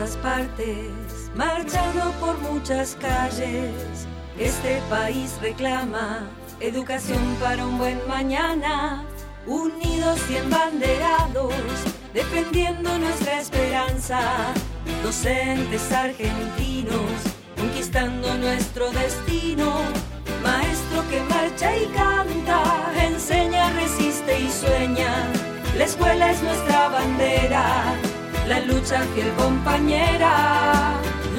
todas partes, marchando por muchas calles. Este país reclama educación para un buen mañana, unidos y embanderados, defendiendo nuestra esperanza. Docentes argentinos, conquistando nuestro destino. Maestro que marcha y canta, enseña, resiste y sueña. La escuela es nuestra bandera, la lucha fiel compañera.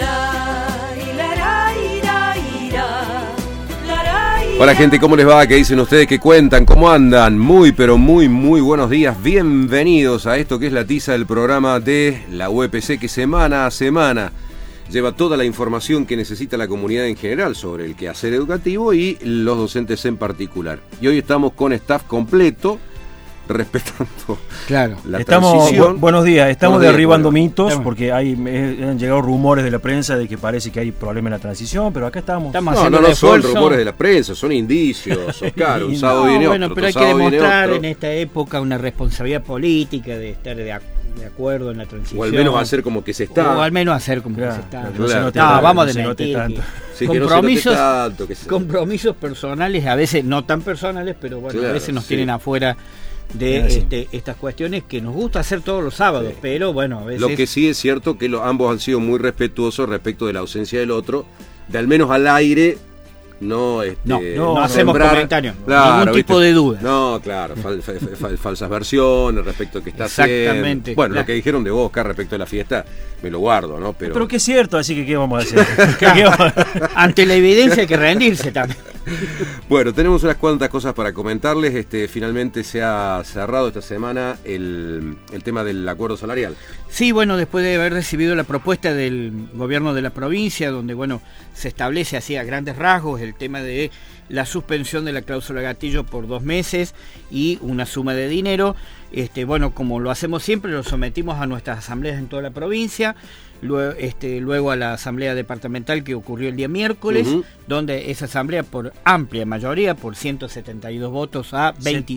Hola gente, ¿cómo les va? ¿Qué dicen ustedes? ¿Qué cuentan? ¿Cómo andan? Muy, pero muy buenos días. Bienvenidos a esto que es la tiza del programa de la UPC, que semana a semana lleva toda la información que necesita la comunidad en general sobre el quehacer educativo y los docentes en particular. Y hoy estamos con staff completo, respetando la transición. Buenos días, estamos derribando mitos porque han llegado rumores de la prensa de que parece que hay problemas en la transición, pero acá estamos no son rumores de la prensa, son indicios, Oscar, un sábado viene otro. Bueno, pero hay que demostrar en esta época una responsabilidad política de estar de acuerdo en la transición. O al menos hacer como que se está. O al menos hacer como que se está. No, vamos a desmentir. Compromisos, compromisos personales, a veces no tan personales, pero bueno, a veces nos tienen afuera de estas cuestiones que nos gusta hacer todos los sábados, pero bueno, a veces... Lo que sí es cierto que ambos han sido muy respetuosos respecto de la ausencia del otro, de al menos al aire, no hacemos comentarios, ningún tipo de duda. No, claro, falsas versiones respecto a que está exactamente. Bueno, lo que dijeron de vos, Oscar, respecto a la fiesta, me lo guardo, ¿no? Pero que es cierto, así que ¿qué vamos a hacer? Ante la evidencia hay que rendirse también. Bueno, tenemos unas cuantas cosas para comentarles. Finalmente se ha cerrado esta semana el tema del acuerdo salarial. Sí, bueno, después de haber recibido la propuesta del gobierno de la provincia, donde bueno, se establece así a grandes rasgos el tema de la suspensión de la cláusula gatillo por 2 meses y una suma de dinero. Bueno, como lo hacemos siempre, lo sometimos a nuestras asambleas en toda la provincia, luego a la asamblea departamental que ocurrió el día miércoles, donde esa asamblea por amplia mayoría, por 172 votos a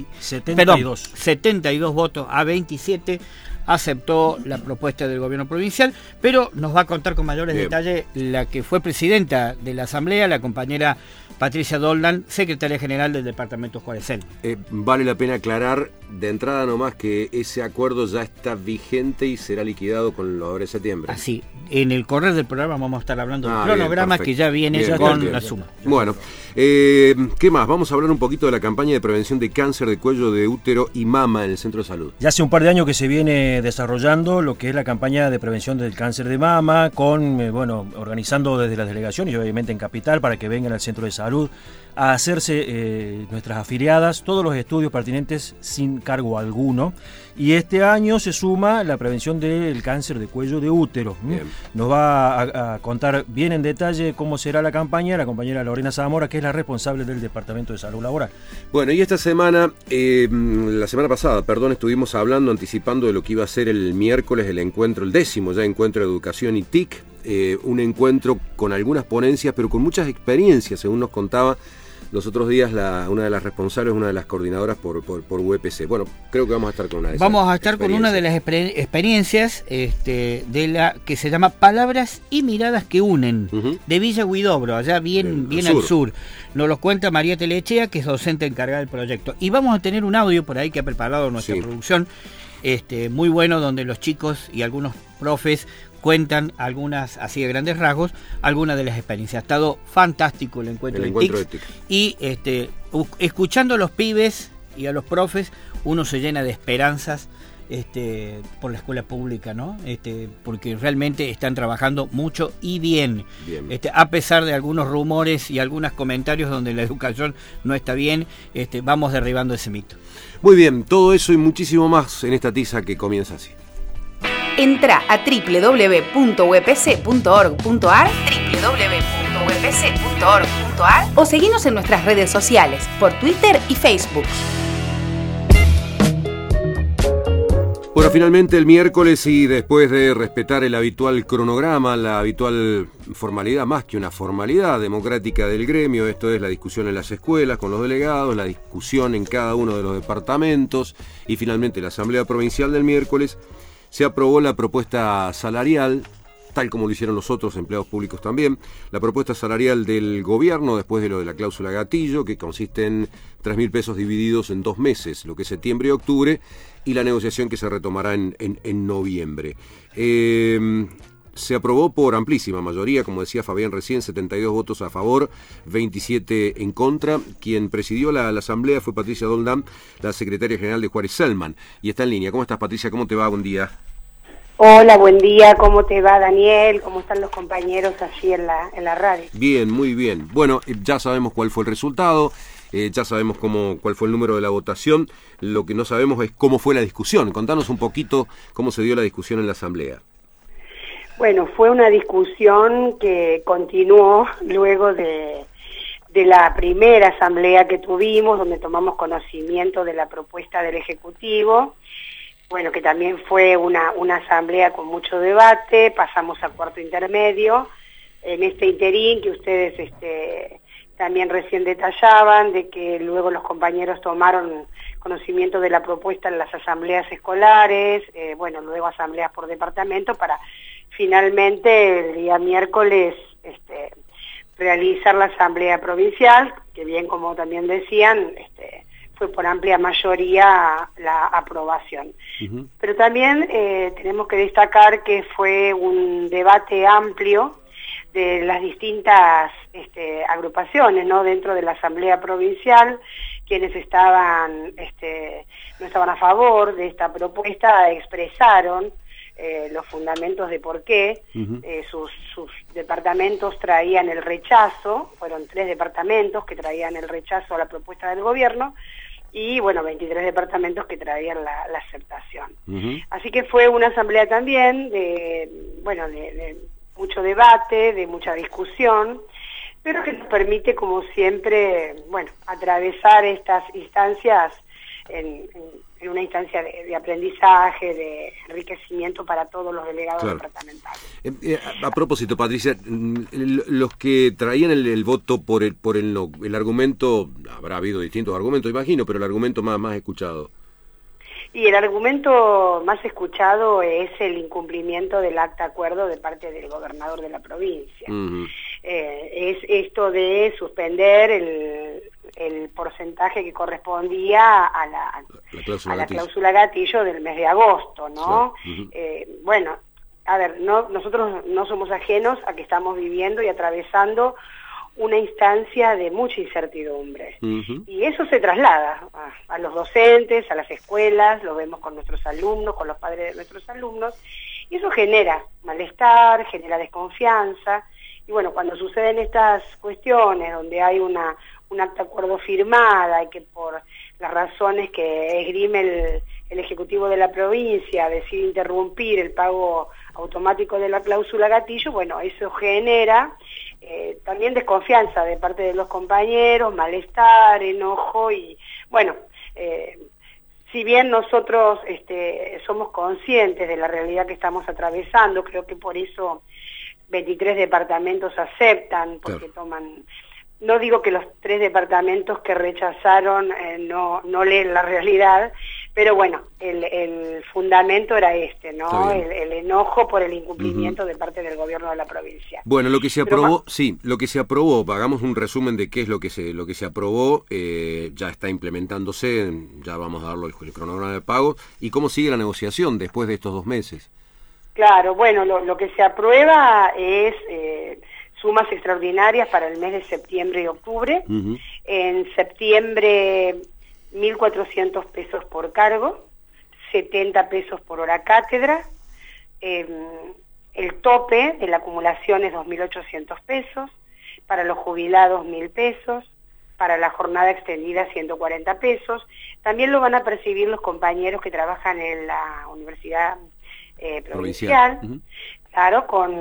72 votos a 27, aceptó la propuesta del gobierno provincial, pero nos va a contar con mayores detalles la que fue presidenta de la asamblea, la compañera Patricia Doldán, secretaria general del departamento Juárez Selva. Vale la pena aclarar de entrada nomás que ese acuerdo ya está vigente y será liquidado con lo de septiembre. Así, en el correr del programa vamos a estar hablando del cronograma que ya viene con la suma. Bueno, ¿qué más? Vamos a hablar un poquito de la campaña de prevención de cáncer de cuello de útero y mama en el Centro de Salud. Ya hace un par de años que se viene desarrollando lo que es la campaña de prevención del cáncer de mama, organizando desde las delegaciones y obviamente en Capital para que vengan al Centro de Salud a hacerse nuestras afiliadas todos los estudios pertinentes sin cargo alguno, y este año se suma la prevención del cáncer de cuello de útero. Nos va a contar bien en detalle cómo será la campaña la compañera Lorena Zamora, que es la responsable del Departamento de Salud Laboral. Bueno, y esta semana, la semana pasada, estuvimos hablando, anticipando de lo que iba a ser el miércoles el encuentro, el 10º ya encuentro de educación y TIC, un encuentro con algunas ponencias, pero con muchas experiencias, según nos contaba los otros días una de las responsables, una de las coordinadoras por UPC. Bueno, creo que vamos a estar con una de esas. Vamos a estar con una de las experiencias de la que se llama Palabras y Miradas que Unen, de Villa Huidobro, allá bien al sur. Nos lo cuenta María Telechea, que es docente encargada del proyecto. Y vamos a tener un audio por ahí que ha preparado nuestra producción, muy bueno, donde los chicos y algunos profes cuentan algunas, así de grandes rasgos, algunas de las experiencias. Ha estado fantástico el encuentro de TIC. Y escuchando a los pibes y a los profes, uno se llena de esperanzas por la escuela pública, ¿no? Porque realmente están trabajando mucho y bien. A pesar de algunos rumores y algunos comentarios donde la educación no está bien, vamos derribando ese mito. Muy bien, todo eso y muchísimo más en esta tiza que comienza así. Entra a www.upc.org.ar o seguinos en nuestras redes sociales por Twitter y Facebook. Bueno, finalmente el miércoles, y después de respetar el habitual cronograma, la habitual formalidad, más que una formalidad democrática del gremio, esto es la discusión en las escuelas con los delegados, la discusión en cada uno de los departamentos y finalmente la asamblea provincial del miércoles, se aprobó la propuesta salarial tal como lo hicieron los otros empleados públicos también, la propuesta salarial del gobierno después de lo de la cláusula gatillo, que consiste en 3.000 pesos divididos en 2 meses, lo que es septiembre y octubre, y la negociación que se retomará en noviembre. Se aprobó por amplísima mayoría, como decía Fabián recién, 72 votos a favor, 27 en contra. Quien presidió la asamblea fue Patricia Doldán, la secretaria general de Juárez Selman, y está en línea. ¿Cómo estás, Patricia? ¿Cómo te va? Buen día. Hola, buen día. ¿Cómo te va, Daniel? ¿Cómo están los compañeros allí en la radio? Bien, muy bien. Bueno, ya sabemos cuál fue el resultado, ya sabemos cuál fue el número de la votación. Lo que no sabemos es cómo fue la discusión. Contanos un poquito cómo se dio la discusión en la asamblea. Bueno, fue una discusión que continuó luego de la primera asamblea que tuvimos, donde tomamos conocimiento de la propuesta del Ejecutivo. Bueno, que también fue una asamblea con mucho debate. Pasamos a cuarto intermedio. En este interín que ustedes también recién detallaban, de que luego los compañeros tomaron conocimiento de la propuesta en las asambleas escolares, luego asambleas por departamento, para finalmente el día miércoles realizar la asamblea provincial, que bien como también decían, fue por amplia mayoría la aprobación. Uh-huh. Pero también tenemos que destacar que fue un debate amplio de las distintas agrupaciones, ¿no?, dentro de la asamblea provincial. Quienes no estaban a favor de esta propuesta expresaron los fundamentos de por qué. Uh-huh. Sus departamentos traían el rechazo. Fueron 3 departamentos que traían el rechazo a la propuesta del gobierno, y 23 departamentos que traían la aceptación. Uh-huh. Así que fue una asamblea también de mucho debate, de mucha discusión, pero que nos permite, como siempre, atravesar estas instancias en una instancia de aprendizaje, de enriquecimiento para todos los delegados departamentales. A propósito, Patricia, los que traían el voto por el argumento, habrá habido distintos argumentos, imagino, pero el argumento más escuchado. Y el argumento más escuchado es el incumplimiento del acta acuerdo de parte del gobernador de la provincia. Uh-huh. Es esto de suspender el porcentaje que correspondía a la cláusula gatillo del mes de agosto, ¿no? Sí. Uh-huh. Nosotros no somos ajenos a que estamos viviendo y atravesando una instancia de mucha incertidumbre. Uh-huh. Y eso se traslada a los docentes, a las escuelas, lo vemos con nuestros alumnos, con los padres de nuestros alumnos, y eso genera malestar, genera desconfianza. Y cuando suceden estas cuestiones, donde hay un acta acuerdo firmada y que por las razones que esgrime el Ejecutivo de la provincia decide interrumpir el pago automático de la cláusula gatillo, eso genera también desconfianza de parte de los compañeros, malestar, enojo, y si bien nosotros somos conscientes de la realidad que estamos atravesando, creo que por eso 23 departamentos aceptan, porque toman... No digo que los 3 departamentos que rechazaron no leen la realidad, pero el fundamento era ¿no? El enojo por el incumplimiento, uh-huh, de parte del gobierno de la provincia. Bueno, lo que se aprobó, lo que se aprobó, hagamos un resumen de qué es lo que se aprobó, ya está implementándose, ya vamos a darlo el cronograma de pago, y cómo sigue la negociación después de estos 2 meses. Claro, lo que se aprueba es sumas extraordinarias para el mes de septiembre y octubre. Uh-huh. En septiembre, 1.400 pesos por cargo, 70 pesos por hora cátedra. El tope de la acumulación es 2.800 pesos. Para los jubilados, 1.000 pesos. Para la jornada extendida, 140 pesos. También lo van a percibir los compañeros que trabajan en la universidad provincial. Uh-huh. Claro, con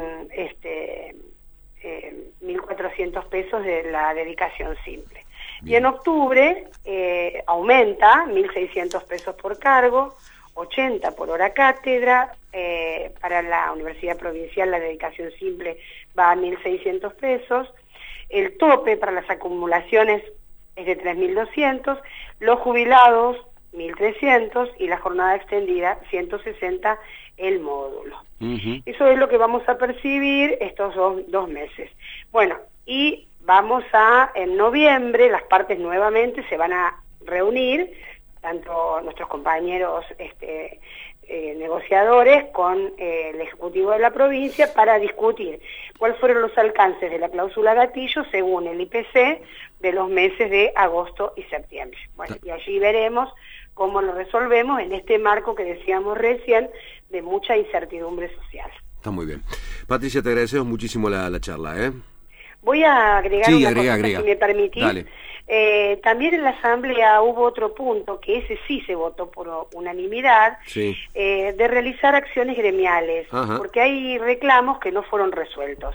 1.400 pesos de la dedicación simple. Bien. Y en octubre aumenta 1.600 pesos por cargo, 80 por hora cátedra. Para la universidad provincial la dedicación simple va a 1.600 pesos. El tope para las acumulaciones es de 3.200, los jubilados 1.300 y la jornada extendida 160 el módulo. Eso es lo que vamos a percibir estos dos meses. Bueno, y vamos en noviembre, las partes nuevamente se van a reunir, tanto nuestros compañeros negociadores con el Ejecutivo de la provincia para discutir cuáles fueron los alcances de la cláusula gatillo según el IPC de los meses de agosto y septiembre. Bueno, y allí veremos cómo lo resolvemos en este marco que decíamos recién de mucha incertidumbre social. Está muy bien. Patricia, te agradecemos muchísimo la charla, ¿eh? Voy a agregar agrega. si me permitís. Dale. También en la Asamblea hubo otro punto, que ese sí se votó por unanimidad, de realizar acciones gremiales, porque hay reclamos que no fueron resueltos.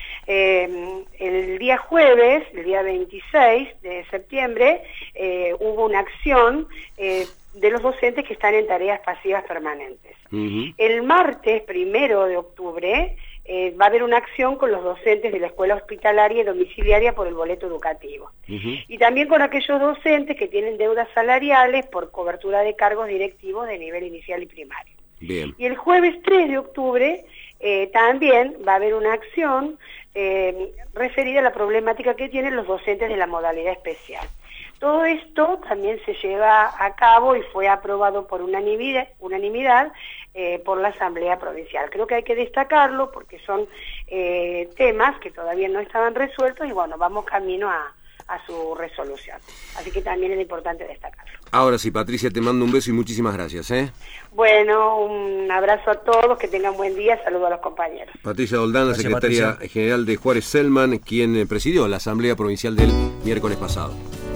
El día jueves, el día 26 de septiembre, hubo una acción de los docentes que están en tareas pasivas permanentes. El martes 1 de octubre va a haber una acción con los docentes de la escuela hospitalaria y domiciliaria por el boleto educativo. Y también con aquellos docentes que tienen deudas salariales por cobertura de cargos directivos de nivel inicial y primario. Bien. Y el jueves 3 de octubre también va a haber una acción referida a la problemática que tienen los docentes de la modalidad especial. Todo esto también se lleva a cabo y fue aprobado por unanimidad por la Asamblea Provincial. Creo que hay que destacarlo porque son temas que todavía no estaban resueltos y bueno, vamos camino a su resolución. Así que también es importante destacarlo. Ahora sí, Patricia, te mando un beso y muchísimas gracias, ¿eh? Bueno, un abrazo a todos, que tengan buen día, saludo a los compañeros. Patricia Doldán, la secretaria general de Juárez Selman, quien presidió la Asamblea Provincial del miércoles pasado.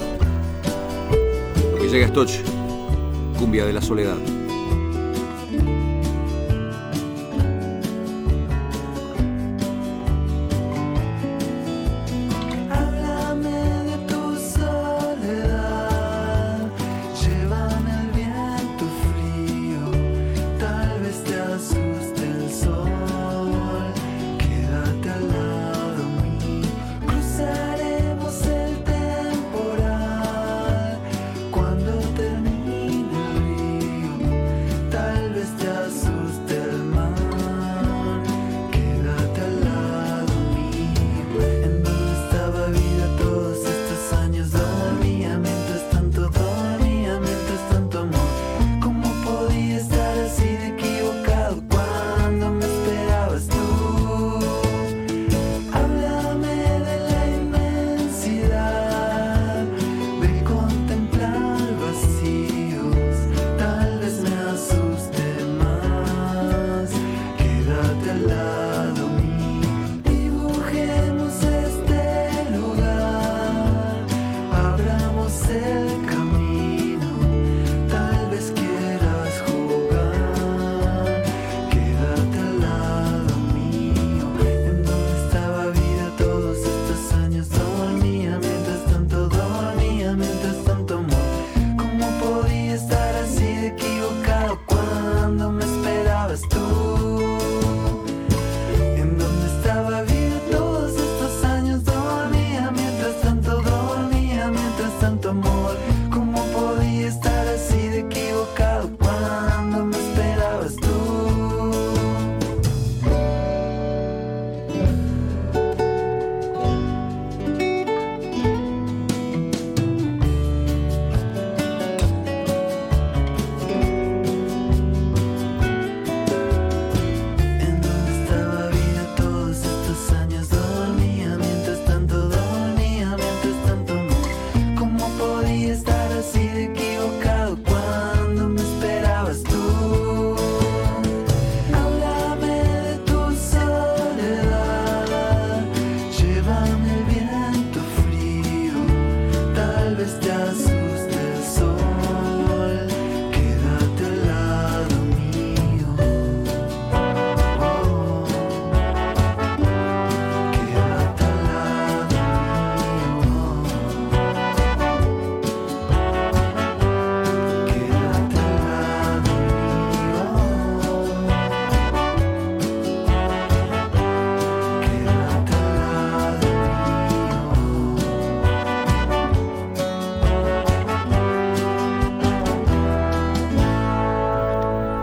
Lo que llega es Toch, Cumbia de la Soledad. Cuando termine el río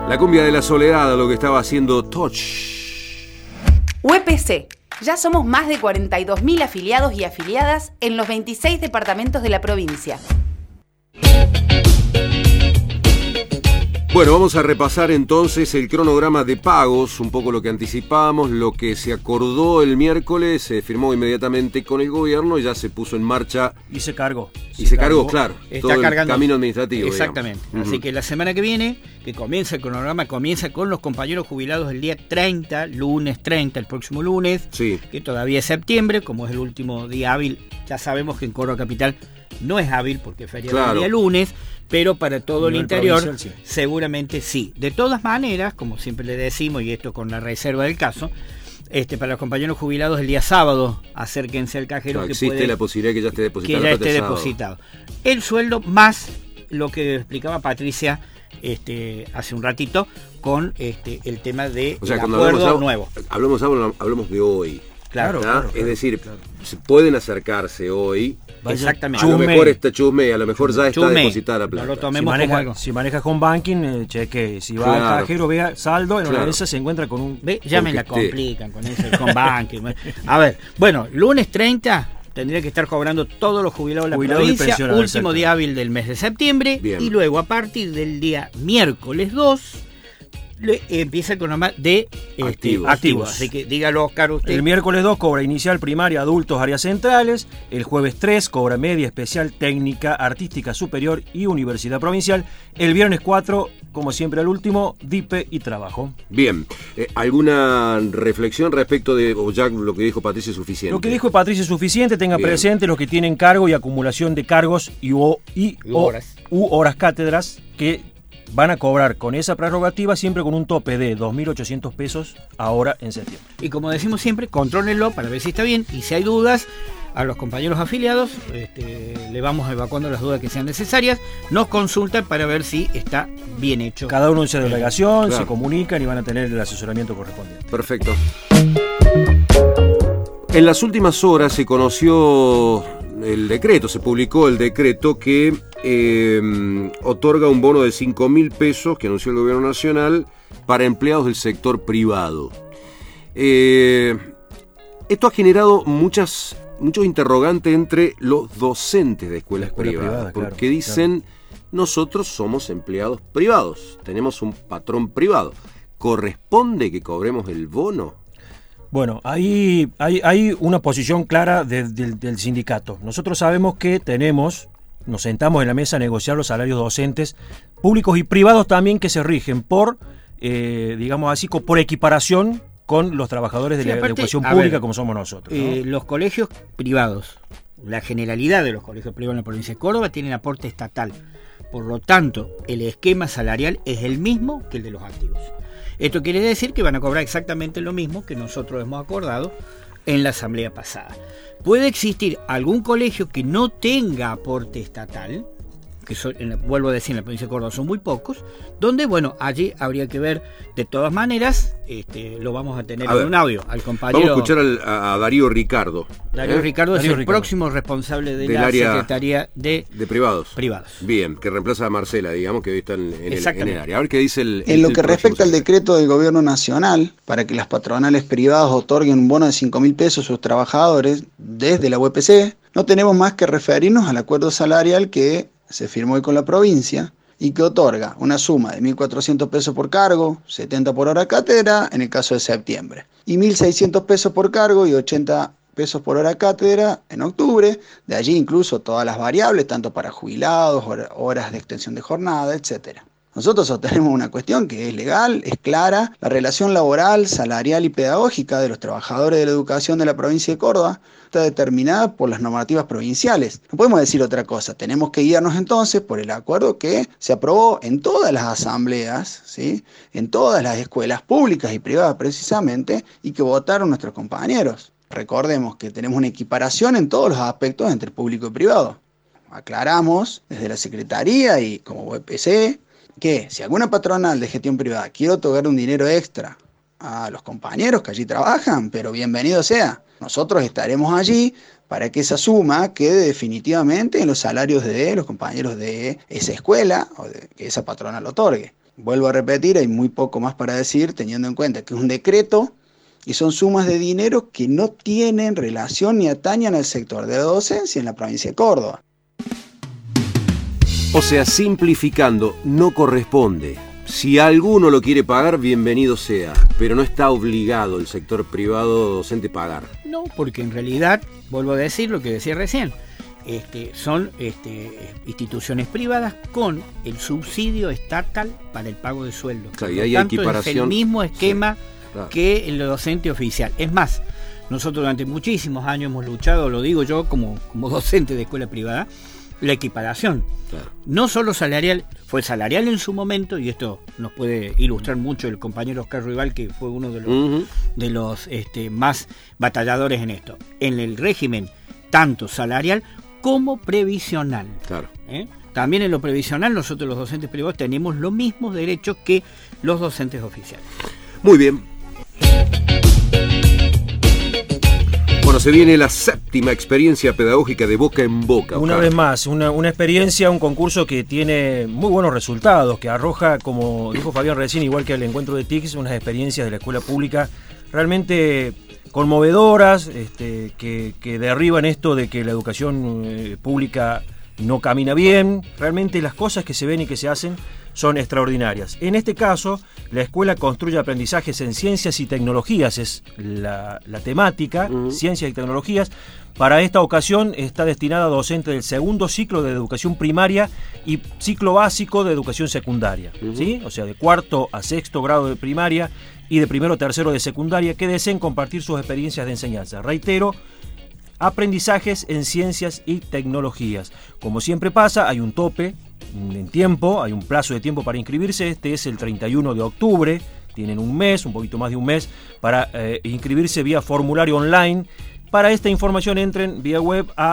La cumbia de la soledad, lo que estaba haciendo Touch. UPC. Ya somos más de 42.000 afiliados y afiliadas en los 26 departamentos de la provincia. Bueno, vamos a repasar entonces el cronograma de pagos, un poco lo que anticipábamos, lo que se acordó el miércoles, se firmó inmediatamente con el gobierno y ya se puso en marcha. Y se cargó. Y se cargó, claro, está todo cargando, el camino administrativo. Exactamente. Digamos. Así que la semana que viene, que comienza el cronograma, comienza con los compañeros jubilados el día 30, lunes 30, el próximo lunes, Sí. que todavía es septiembre, como es el último día hábil. Ya sabemos que en Córdoba Capital no es hábil porque es feriado el día lunes, pero para todo el interior seguramente sí. De todas maneras, como siempre le decimos, y esto con la reserva del caso, para los compañeros jubilados el día sábado, acérquense al cajero. Que existe la posibilidad que ya esté depositado. Que ya esté depositado. El sueldo más lo que explicaba Patricia hace un ratito con el tema de acuerdo nuevo. Hablamos de hoy. Claro. Es decir, se pueden acercarse hoy. Exactamente. A lo mejor está chusme, a lo mejor ya está depositada la plata. No lo tomemos como algo. Si maneja home banking, cheque. Si va al cajero, vea saldo, en una de esas se encuentra con un... Ya me la complican con eso, el home banking. A ver, bueno, lunes 30 tendría que estar cobrando todos los jubilados de la provincia, último día hábil del mes de septiembre. Bien. Y luego a partir del día miércoles 2 empieza el cronograma de activos. Así que dígalo, Oscar, usted. El miércoles 2 cobra inicial, primaria, adultos, áreas centrales. El jueves 3 cobra media, especial, técnica, artística superior y universidad provincial. El viernes 4, como siempre al último, DIPE y trabajo. Bien. ¿Alguna reflexión respecto de, o ya lo que dijo Patricia es suficiente? Lo que dijo Patricia es suficiente. Tenga presente los que tienen cargo y acumulación de cargos y horas cátedras que van a cobrar con esa prerrogativa siempre con un tope de 2.800 pesos ahora en septiembre. Y como decimos siempre, contrólenlo para ver si está bien y si hay dudas, a los compañeros afiliados le vamos evacuando las dudas que sean necesarias, nos consultan para ver si está bien hecho. Cada uno en su delegación, se comunican y van a tener el asesoramiento correspondiente. Perfecto. En las últimas horas se conoció se publicó el decreto que otorga un bono de 5.000 pesos que anunció el gobierno nacional para empleados del sector privado. Esto ha generado muchos interrogantes entre los docentes de escuelas privadas, porque dicen, nosotros somos empleados privados, tenemos un patrón privado, ¿corresponde que cobremos el bono? Bueno, hay una posición clara del sindicato. Nosotros sabemos que nos sentamos en la mesa a negociar los salarios docentes públicos y privados también que se rigen por, digamos así, por equiparación con los trabajadores de la educación pública como somos nosotros, ¿no? Los colegios privados, la generalidad de los colegios privados en la provincia de Córdoba tienen aporte estatal. Por lo tanto, el esquema salarial es el mismo que el de los activos. Esto quiere decir que van a cobrar exactamente lo mismo que nosotros hemos acordado en la asamblea pasada. Puede existir algún colegio que no tenga aporte estatal, que vuelvo a decir, en la provincia de Córdoba son muy pocos, donde, allí habría que ver, de todas maneras, lo vamos a tener en un audio al compañero. Vamos a escuchar a Darío Ricardo. Darío Ricardo es el próximo responsable de la Secretaría de Privados. Bien, que reemplaza a Marcela, digamos, que hoy está en el área. A ver qué dice en lo que respecta al decreto del gobierno nacional para que las patronales privadas otorguen un bono de 5.000 pesos a sus trabajadores desde la UPC, no tenemos más que referirnos al acuerdo salarial que se firmó hoy con la provincia y que otorga una suma de 1.400 pesos por cargo, 70 por hora cátedra en el caso de septiembre, y 1.600 pesos por cargo y 80 pesos por hora cátedra en octubre, de allí incluso todas las variables, tanto para jubilados, horas de extensión de jornada, etcétera. Nosotros sostenemos una cuestión que es legal, es clara. La relación laboral, salarial y pedagógica de los trabajadores de la educación de la provincia de Córdoba está determinada por las normativas provinciales. No podemos decir otra cosa. Tenemos que guiarnos entonces por el acuerdo que se aprobó en todas las asambleas, ¿sí? En todas las escuelas públicas y privadas precisamente, y que votaron nuestros compañeros. Recordemos que tenemos una equiparación en todos los aspectos entre público y privado. Aclaramos desde la Secretaría y como UPC que si alguna patronal de gestión privada quiere otorgar un dinero extra a los compañeros que allí trabajan, pero bienvenido sea. Nosotros estaremos allí para que esa suma quede definitivamente en los salarios de los compañeros de esa escuela o que esa patronal otorgue. Vuelvo a repetir, hay muy poco más para decir, teniendo en cuenta que es un decreto y son sumas de dinero que no tienen relación ni atañan al sector de la docencia en la provincia de Córdoba. O sea, simplificando, no corresponde. Si alguno lo quiere pagar, bienvenido sea, pero no está obligado el sector privado docente a pagar. No, porque en realidad, vuelvo a decir lo que decía recién, son instituciones privadas con el subsidio estatal para el pago de sueldo. Claro, y hay equiparación. Es el mismo esquema, sí, claro, que el docente oficial. Es más, nosotros durante muchísimos años hemos luchado, lo digo yo como docente de escuela privada, la equiparación. Claro. No solo salarial, fue salarial en su momento, y esto nos puede ilustrar mucho el compañero Oscar Ruibal, que fue uno de los más batalladores en esto. En el régimen tanto salarial como previsional. Claro. También en lo previsional nosotros los docentes privados tenemos los mismos derechos que los docentes oficiales. Muy bien. Bueno, se viene la 7ª experiencia pedagógica de Boca en Boca. Una vez más, una experiencia, un concurso que tiene muy buenos resultados, que arroja, como dijo Fabián recién, igual que el encuentro de TICS, unas experiencias de la escuela pública realmente conmovedoras, que derriban esto de que la educación pública no camina bien. Realmente las cosas que se ven y que se hacen son extraordinarias. En este caso, la escuela construye aprendizajes en ciencias y tecnologías, es la temática, ciencias y tecnologías. Para esta ocasión está destinada a docentes del segundo ciclo de educación primaria y ciclo básico de educación secundaria, ¿sí? O sea, de 4º a 6º grado de primaria y de 1º a 3º de secundaria, que deseen compartir sus experiencias de enseñanza. Reitero, aprendizajes en ciencias y tecnologías. Como siempre pasa, hay un tope en tiempo, hay un plazo de tiempo para inscribirse. Este es el 31 de octubre, tienen un mes, un poquito más de un mes, para inscribirse vía formulario online. Para esta información entren vía web a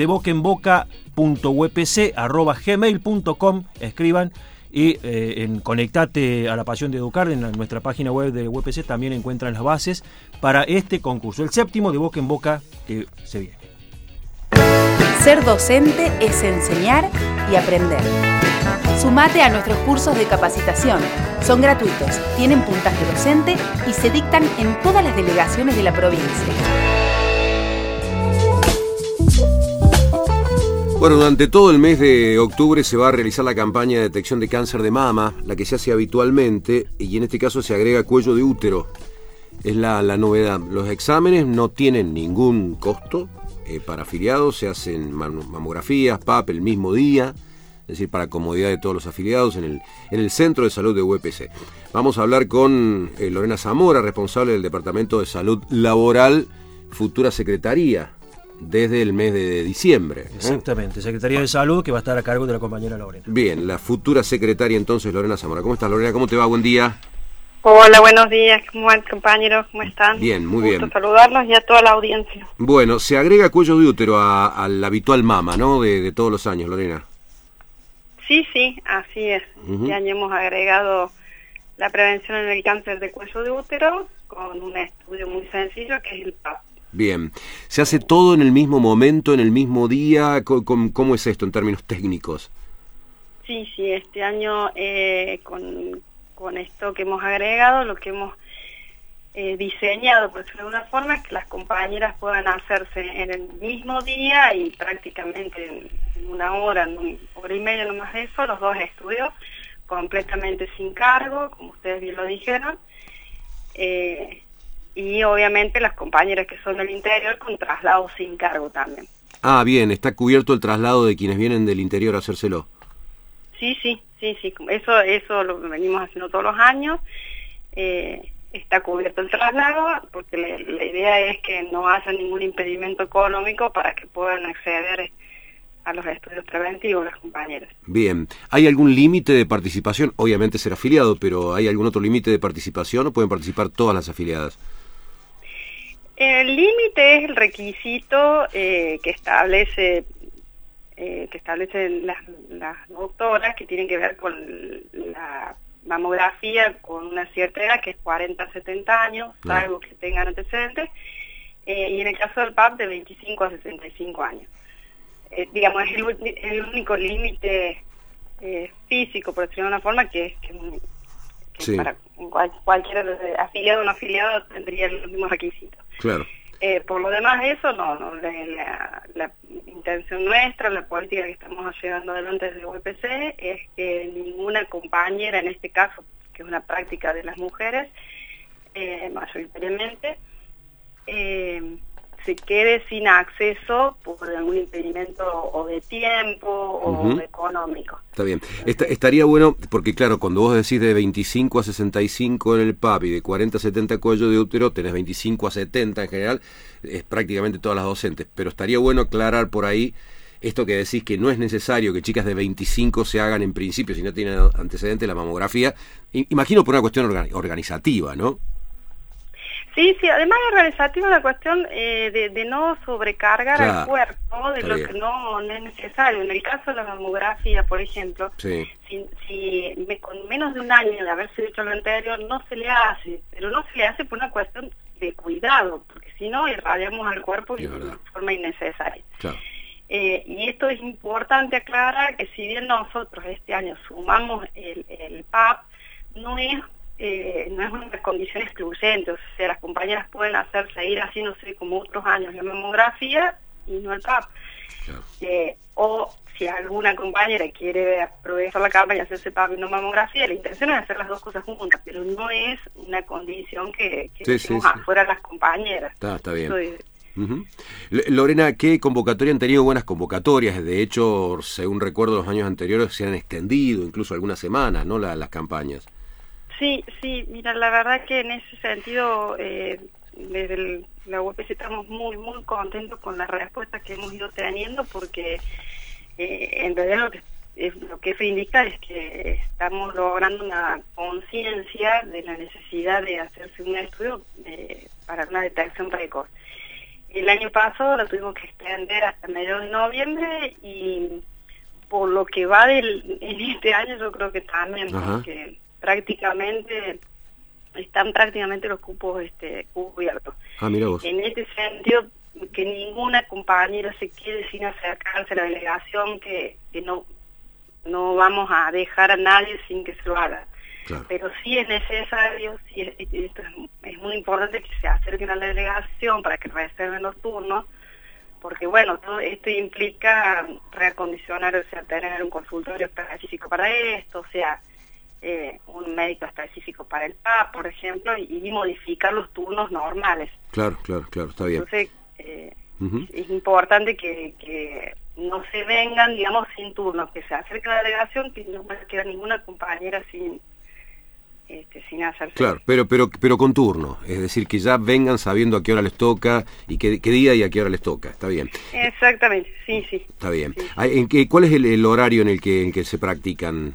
debocaenboca.upc@gmail.com, escriban y en Conectate a la Pasión de Educar, en nuestra página web de UPC también encuentran las bases para este concurso, el 7º de Boca en Boca que se viene. Ser docente es enseñar y aprender. Sumate a nuestros cursos de capacitación. Son gratuitos, tienen puntaje docente y se dictan en todas las delegaciones de la provincia. Bueno, durante todo el mes de octubre se va a realizar la campaña de detección de cáncer de mama, la que se hace habitualmente, y en este caso se agrega cuello de útero. Es la novedad. Los exámenes no tienen ningún costo para afiliados, se hacen mamografías, PAP el mismo día, es decir, para comodidad de todos los afiliados en el Centro de Salud de UPC. Vamos a hablar con Lorena Zamora, responsable del Departamento de Salud Laboral, futura secretaría desde el mes de diciembre. Exactamente, Secretaría de Salud, que va a estar a cargo de la compañera Lorena. Bien, la futura secretaria entonces, Lorena Zamora. ¿Cómo estás, Lorena? ¿Cómo te va? Buen día. Hola, buenos días. ¿Cómo van, compañeros? ¿Cómo están? Bien, muy bien. Gusto saludarlos y a toda la audiencia. Bueno, se agrega cuello de útero al habitual mama, ¿no? De todos los años, Lorena. Sí, así es. Este año hemos agregado la prevención en el cáncer de cuello de útero con un estudio muy sencillo que es el PAP. Bien. ¿Se hace todo en el mismo momento, en el mismo día? ¿Cómo es esto en términos técnicos? Sí, este año con esto que hemos agregado, lo que hemos diseñado, por decirlo de alguna forma, es que las compañeras puedan hacerse en el mismo día y prácticamente en una hora, en una hora y media nomás de eso, los 2 estudios completamente sin cargo, como ustedes bien lo dijeron, y obviamente las compañeras que son del interior con traslado sin cargo también. Ah, bien, está cubierto el traslado de quienes vienen del interior a hacérselo. Sí, eso lo venimos haciendo todos los años. Está cubierto el traslado porque la idea es que no haya ningún impedimento económico para que puedan acceder a los estudios preventivos las compañeras. Bien, ¿hay algún límite de participación? Obviamente ser afiliado, pero ¿hay algún otro límite de participación o pueden participar todas las afiliadas? El límite es el requisito que establecen las doctoras, que tienen que ver con la mamografía con una cierta edad, que es 40 a 70 años, salvo que tengan antecedentes, y en el caso del PAP de 25 a 65 años. Digamos, es el único límite físico, por decirlo de una forma, que sí. Para cualquier afiliado o no afiliado tendría los mismos requisitos. Claro. Por lo demás, eso no la intención nuestra, la política que estamos llevando adelante desde UPC es que ninguna compañera, en este caso, que es una práctica de las mujeres, mayoritariamente, se quede sin acceso por algún impedimento o de tiempo o económico. Está bien. Estaría bueno, porque claro, cuando vos decís de 25 a 65 en el PAP y de 40 a 70 cuello de útero, tenés 25 a 70 en general, es prácticamente todas las docentes, pero estaría bueno aclarar por ahí esto que decís, que no es necesario que chicas de 25 se hagan en principio, si no tienen antecedentes, la mamografía, imagino por una cuestión organizativa, ¿no? Sí, además es organizativa la cuestión de no sobrecargar claro, al cuerpo de lo bien. que no es necesario. En el caso de la mamografía, por ejemplo, sí. si con menos de un año de haberse hecho lo anterior, no se le hace, pero no se le hace por una cuestión de cuidado, porque si no irradiamos al cuerpo de forma innecesaria. Claro. Y esto es importante aclarar, que si bien nosotros este año sumamos el PAP, no es una condición excluyente, o sea, las compañeras pueden seguir haciéndose como otros años la mamografía y no el PAP. Claro. O si alguna compañera quiere aprovechar la campaña y hacerse PAP y no mamografía, la intención es hacer las dos cosas juntas, pero no es una condición que decimos afuera las compañeras. Está bien. Lorena, ¿qué convocatoria han tenido? Buenas convocatorias, de hecho, según recuerdo los años anteriores se han extendido incluso algunas semanas, ¿no? Las campañas. Sí, mira, la verdad que en ese sentido desde la UPC estamos muy contentos con las respuestas que hemos ido teniendo, porque en realidad lo que eso indica es que estamos logrando una conciencia de la necesidad de hacerse un estudio para una detección precoz. El año pasado lo tuvimos que extender hasta mediados de noviembre, y por lo que va en este año yo creo que también, porque están prácticamente los cupos cubiertos. Mira vos. En este sentido, que ninguna compañera se quede sin acercarse a la delegación, que no vamos a dejar a nadie sin que se lo haga. Claro. Pero sí es necesario, esto es muy importante, que se acerquen a la delegación para que reserven los turnos, porque bueno, todo esto implica reacondicionar, o sea, tener un consultorio específico para esto, o sea, un médico específico para el PAP, por ejemplo, y modificar los turnos normales. Claro, está bien. Entonces, es importante que no se vengan, digamos, sin turnos, que se acerque a la delegación, que no va a quedar ninguna compañera sin hacerse. Claro, pero con turno, es decir, que ya vengan sabiendo a qué hora les toca y qué día y a qué hora les toca, está bien. Exactamente, sí. Está bien. Sí. ¿Cuál es el horario en el que se practican?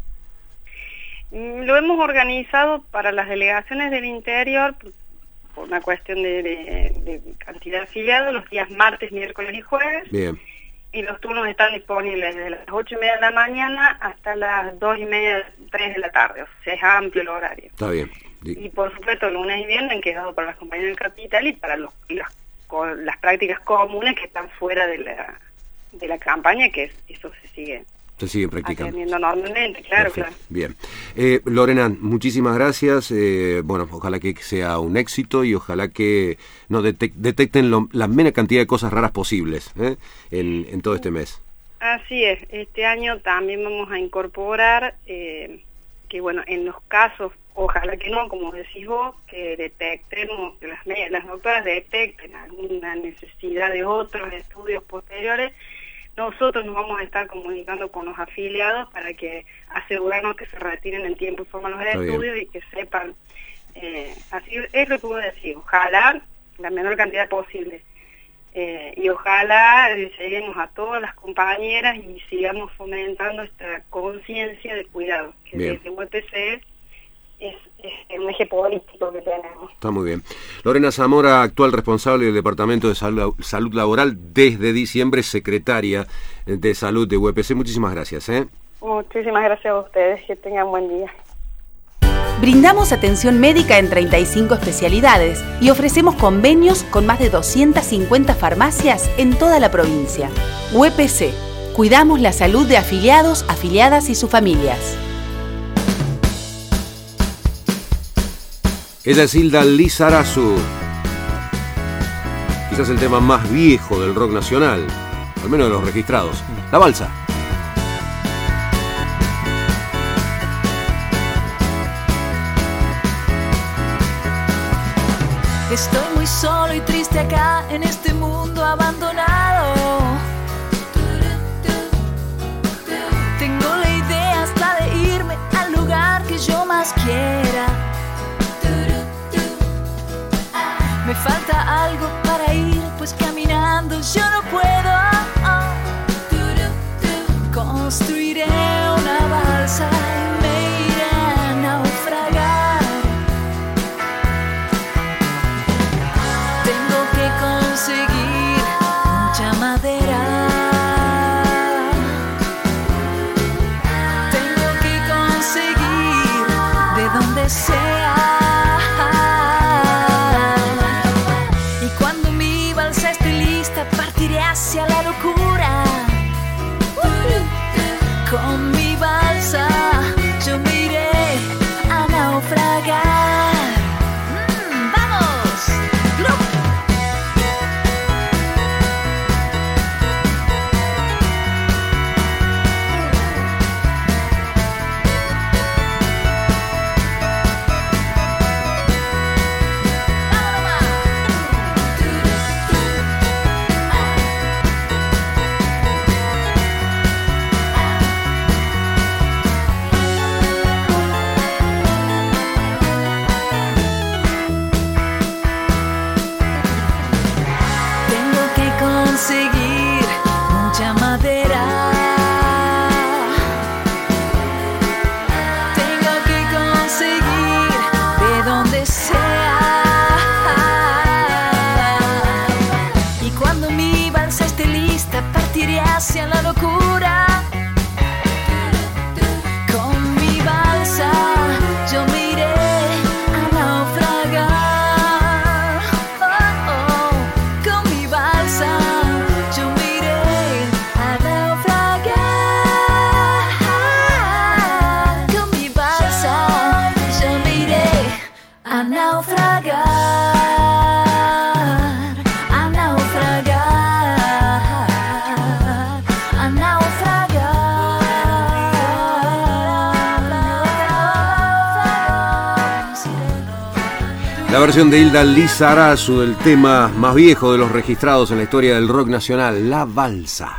Lo hemos organizado para las delegaciones del interior, por una cuestión de cantidad de afiliados, los días martes, miércoles y jueves. Bien. Y los turnos están disponibles desde las 8:30 de la mañana hasta las 2:30, 3 de la tarde. O sea, es amplio el horario. Está bien. Y por supuesto, lunes y viernes han quedado para las compañías del capital y para las prácticas comunes que están fuera de la campaña, que eso se sigue practicando. Atendiendo normalmente, claro. Bien. Lorena, muchísimas gracias. Bueno, ojalá que sea un éxito y ojalá que no detecten la menos cantidad de cosas raras posibles en todo este mes. Así es. Este año también vamos a incorporar que, bueno, en los casos, ojalá que no, como decís vos, que detectemos, que las doctoras detecten alguna necesidad de otros estudios posteriores. Nosotros nos vamos a estar comunicando con los afiliados para que asegurarnos que se retiren en tiempo y forma los estudios y que sepan. Así es lo que puedo decir. Ojalá la menor cantidad posible. Y ojalá lleguemos a todas las compañeras y sigamos fomentando esta conciencia de cuidado, que desde UPC es un eje político que tenemos. Está muy bien. Lorena Zamora, actual responsable del Departamento de Salud Laboral, desde diciembre secretaria de Salud de UPC. Muchísimas gracias. Muchísimas gracias a ustedes. Que tengan buen día. Brindamos atención médica en 35 especialidades y ofrecemos convenios con más de 250 farmacias en toda la provincia. UPC, Cuidamos la salud de afiliados, afiliadas y sus familias. Ella es Hilda Lizarazu. Quizás el tema más viejo del rock nacional, al menos de los registrados. La Balsa. Estoy muy solo y triste acá en este mundo abandonado. Tengo la idea hasta de irme al lugar que yo más quiera. Me falta algo para ir, pues caminando yo no puedo. Construiré una balsa y me iré a naufragar. Tengo que conseguir mucha madera. Tengo que conseguir de donde sea. Y cuando mi balsa esté lista, partiré hacia la locura. Con mi balsa yo me iré a naufragar. ¡Vamos! Conseguir mucha madera. Tengo que conseguir de donde sea. Y cuando mi balsa esté lista, partiré hacia la locura. Con mi balsa yo me iré a naufragar. A naufragar, a naufragar, a naufragar. La versión de Hilda Lizarazu del tema más viejo de los registrados en la historia del rock nacional, La Balsa.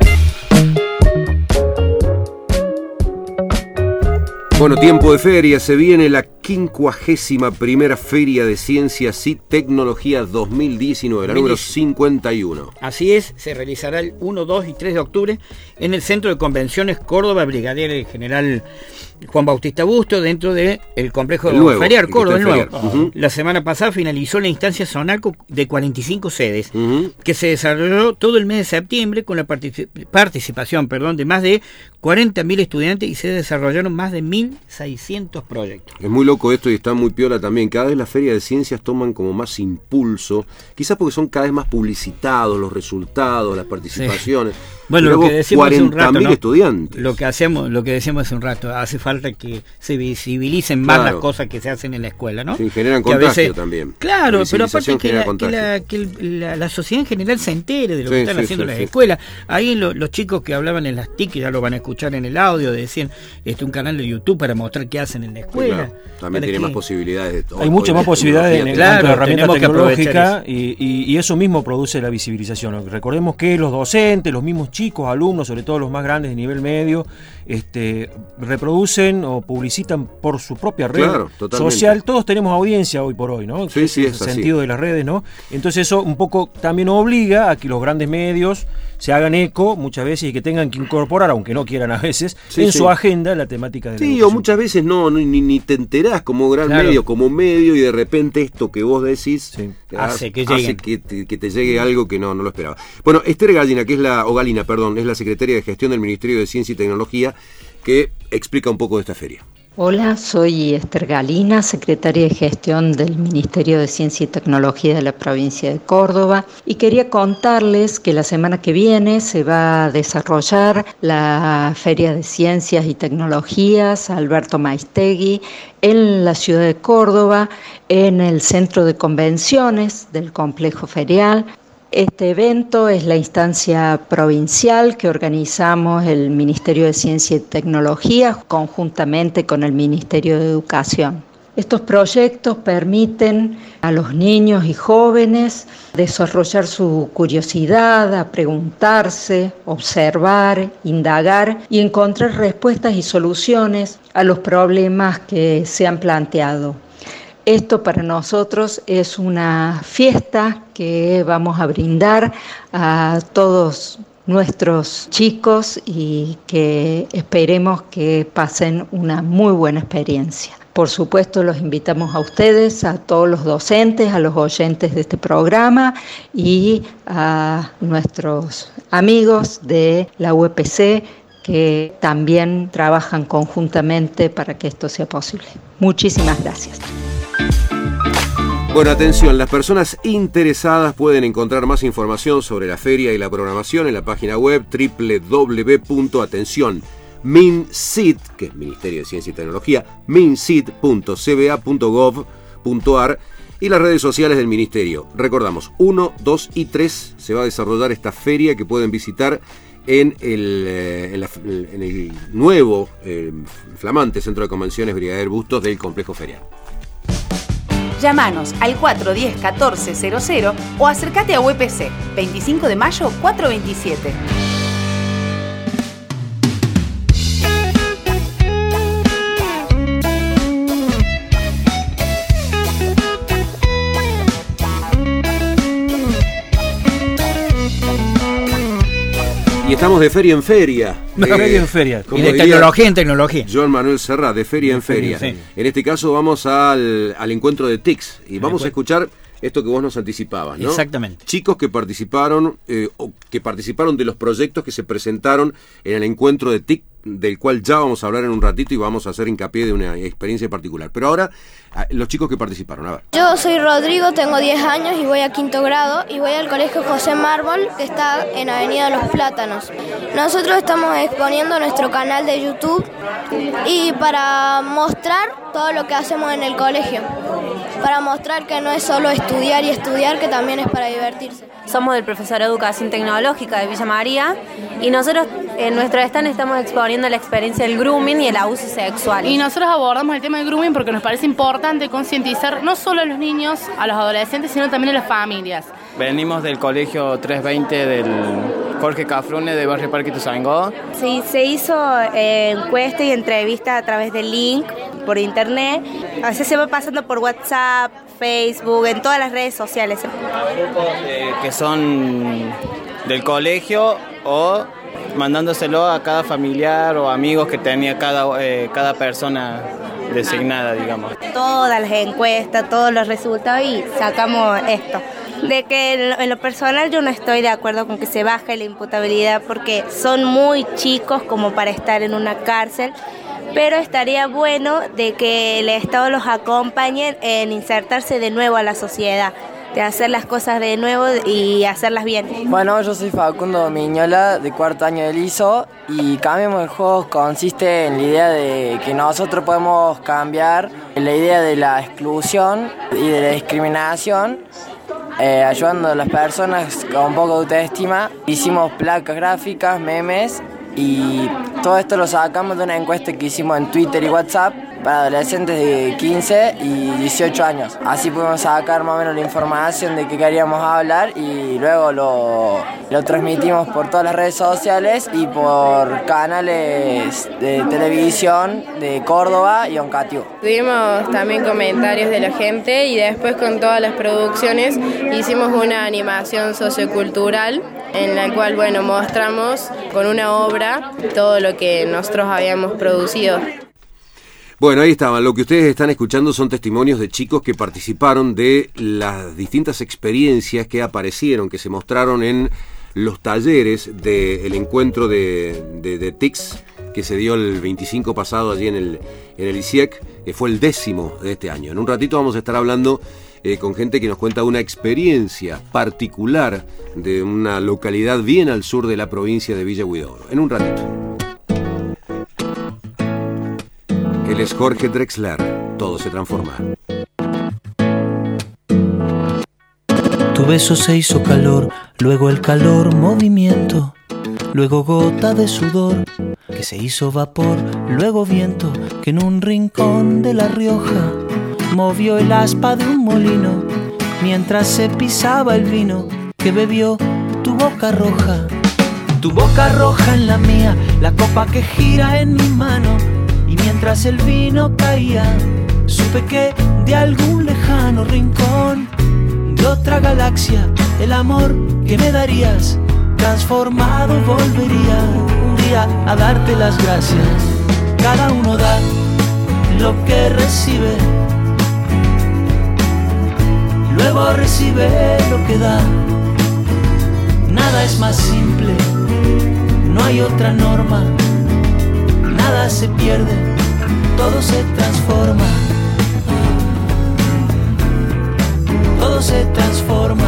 Bueno, tiempo de feria, se viene la 51ª Feria de Ciencias y Tecnología 2019, la número 51. Así es, se realizará el 1, 2 y 3 de octubre en el Centro de Convenciones Córdoba, Brigadier General Juan Bautista Busto, dentro del complejo ferial Córdoba, el nuevo. Uh-huh. La semana pasada finalizó la instancia zonal de 45 sedes, que se desarrolló todo el mes de septiembre con la participación de más de 40.000 estudiantes y se desarrollaron más de 1.600 proyectos. Es muy loco esto y está muy piola también. Cada vez las ferias de ciencias toman como más impulso, quizás porque son cada vez más publicitados los resultados, las participaciones. Sí. Bueno, lo que decíamos hace un rato, 40.000 estudiantes. Lo que decíamos hace un rato, hace falta que se visibilicen más las cosas que se hacen en la escuela, ¿no? Sí, generan contagio también. Claro, pero aparte que la sociedad en general se entere de lo que están haciendo las escuelas. Ahí los chicos que hablaban en las TIC, ya lo van a escuchar en el audio, decían un canal de YouTube para mostrar qué hacen en la escuela. Claro, también tiene más posibilidades de todo. Hay muchas más posibilidades en cuanto a herramientas tecnológicas y eso mismo produce la visibilización. Recordemos que los docentes, los mismos chicos, alumnos, sobre todo los más grandes de nivel medio, reproducen o publicitan por su propia red social. Todos tenemos audiencia hoy por hoy, ¿no? Sí, es el sentido de las redes, ¿no? Entonces eso un poco también obliga a que los grandes medios se hagan eco muchas veces y que tengan que incorporar, aunque no quieran a veces, su agenda la temática de la educación. O muchas veces ni te enterás como gran medio, como medio, y de repente esto que vos decís hace que te llegue algo que no lo esperaba. Bueno, Esther Galina, es la secretaria de Gestión del Ministerio de Ciencia y Tecnología, que explica un poco de esta feria. Hola, soy Esther Galina, secretaria de Gestión del Ministerio de Ciencia y Tecnología de la provincia de Córdoba, y quería contarles que la semana que viene se va a desarrollar la Feria de Ciencias y Tecnologías Alberto Maistegui en la ciudad de Córdoba, en el Centro de Convenciones del Complejo Ferial. Este evento es la instancia provincial que organizamos el Ministerio de Ciencia y Tecnología conjuntamente con el Ministerio de Educación. Estos proyectos permiten a los niños y jóvenes desarrollar su curiosidad, a preguntarse, observar, indagar y encontrar respuestas y soluciones a los problemas que se han planteado. Esto para nosotros es una fiesta que vamos a brindar a todos nuestros chicos y que esperemos que pasen una muy buena experiencia. Por supuesto, los invitamos a ustedes, a todos los docentes, a los oyentes de este programa y a nuestros amigos de la UPC que también trabajan conjuntamente para que esto sea posible. Muchísimas gracias. Bueno, atención, las personas interesadas pueden encontrar más información sobre la feria y la programación en la página web www.mincit, que es Ministerio de Ciencia y Tecnología, mincit.cba.gov.ar y las redes sociales del Ministerio. Recordamos, 1, 2 y 3 se va a desarrollar esta feria que pueden visitar en el nuevo flamante Centro de Convenciones Brigadier Bustos del Complejo Ferial. Llámanos al 410-1400 o acércate a UPC, 25 de mayo 427. Y estamos de feria en feria. Feria en feria. Y de tecnología en tecnología. Joan Manuel Serrat, de feria en feria. Sí. En este caso vamos al encuentro de TICS y vamos a escuchar esto que vos nos anticipabas, ¿no? Exactamente. Chicos que participaron de los proyectos que se presentaron en el encuentro de TIC, del cual ya vamos a hablar en un ratito y vamos a hacer hincapié de una experiencia particular. Pero ahora, los chicos que participaron, a ver. Yo soy Rodrigo, tengo 10 años y voy a quinto grado y voy al colegio José Mármol, que está en Avenida Los Plátanos. Nosotros estamos exponiendo nuestro canal de YouTube y para mostrar todo lo que hacemos en el colegio, para mostrar que no es solo estudiar y estudiar, que también es para divertirse. Somos del profesor de Educación Tecnológica de Villa María y nosotros en nuestro stand estamos exponiendo la experiencia del grooming y el abuso sexual. Y nosotros abordamos el tema del grooming porque nos parece importante concientizar no solo a los niños, a los adolescentes, sino también a las familias. Venimos del colegio 320 del Jorge Cafrune de Barrio Parque Ituzaingó. Sí, se hizo encuesta y entrevista a través del link por internet. A veces se va pasando por WhatsApp, Facebook, en todas las redes sociales. Grupos que son del colegio o mandándoselo a cada familiar o amigos que tenía cada persona designada, digamos. Todas las encuestas, todos los resultados y sacamos esto. De que en lo personal yo no estoy de acuerdo con que se baje la imputabilidad porque son muy chicos como para estar en una cárcel, pero estaría bueno de que el Estado los acompañe en insertarse de nuevo a la sociedad, de hacer las cosas de nuevo y hacerlas bien. Bueno, yo soy Facundo Miñola, de cuarto año del ISO, y Cambiemos el Juego consiste en la idea de que nosotros podemos cambiar la idea de la exclusión y de la discriminación, ayudando a las personas con un poco de autoestima. Hicimos placas gráficas, memes, y todo esto lo sacamos de una encuesta que hicimos en Twitter y WhatsApp para adolescentes de 15 y 18 años. Así pudimos sacar más o menos la información de qué queríamos hablar y luego lo transmitimos por todas las redes sociales y por canales de televisión de Córdoba y Oncativo. Tuvimos también comentarios de la gente y después con todas las producciones hicimos una animación sociocultural en la cual, mostramos con una obra todo lo que nosotros habíamos producido. Bueno, ahí estaban. Lo que ustedes están escuchando son testimonios de chicos que participaron de las distintas experiencias que aparecieron, que se mostraron en los talleres del encuentro de TICS que se dio el 25 pasado allí en el ICIEC, que fue el 10º de este año. En un ratito vamos a estar hablando con gente que nos cuenta una experiencia particular de una localidad bien al sur de la provincia de Villa Huidobro. En un ratito. Él es Jorge Drexler. Todo se transforma. Tu beso se hizo calor, luego el calor movimiento, luego gota de sudor que se hizo vapor, luego viento que en un rincón de La Rioja movió el aspa de un molino mientras se pisaba el vino que bebió tu boca roja. Tu boca roja en la mía, la copa que gira en mi mano, y mientras el vino caía supe que de algún lejano rincón de otra galaxia el amor que me darías transformado volvería un día a darte las gracias. Cada uno da lo que recibe, luego recibe lo que da. Nada es más simple, no hay otra norma. Nada se pierde, todo se transforma. Todo se transforma.